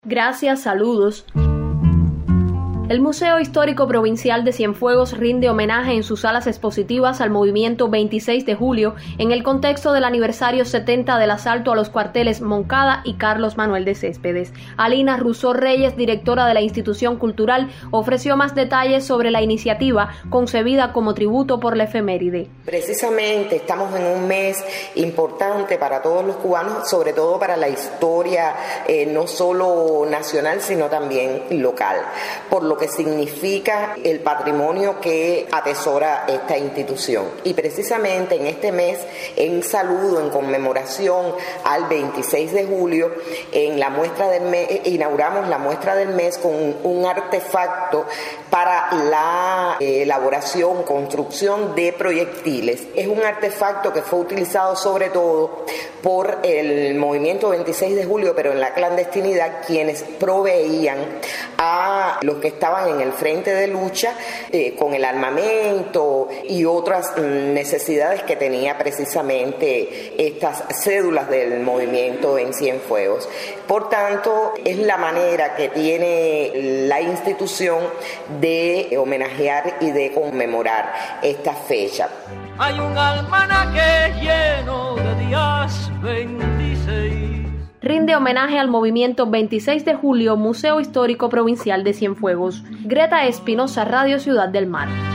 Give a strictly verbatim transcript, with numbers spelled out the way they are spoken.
Gracias, saludos. El Museo Histórico Provincial de Cienfuegos rinde homenaje en sus salas expositivas al movimiento veintiséis de julio en el contexto del aniversario setenta del asalto a los cuarteles Moncada y Carlos Manuel de Céspedes. Alina Rousseau Reyes, directora de la institución cultural, ofreció más detalles sobre la iniciativa concebida como tributo por la efeméride. Precisamente estamos en un mes importante para todos los cubanos, sobre todo para la historia eh, no solo nacional sino también local, por lo que significa el patrimonio que atesora esta institución. Y precisamente en este mes, en saludo, en conmemoración al veintiséis de julio, en la muestra del mes, inauguramos la muestra del mes con un, un artefacto para la eh, elaboración, construcción de proyectiles. Es un artefacto que fue utilizado sobre todo por el movimiento veintiséis de julio, pero en la clandestinidad, quienes proveían a los que estaban en el frente de lucha eh, con el armamento y otras mm, necesidades que tenía precisamente estas cédulas del movimiento en Cienfuegos. Por tanto, es la manera que tiene la institución de homenajear y de conmemorar esta fecha. Hay un almanaque lleno de días veintiséis. Rinde homenaje al movimiento veintiséis de julio, Museo Histórico Provincial de Cienfuegos. Greta Espinosa, Radio Ciudad del Mar.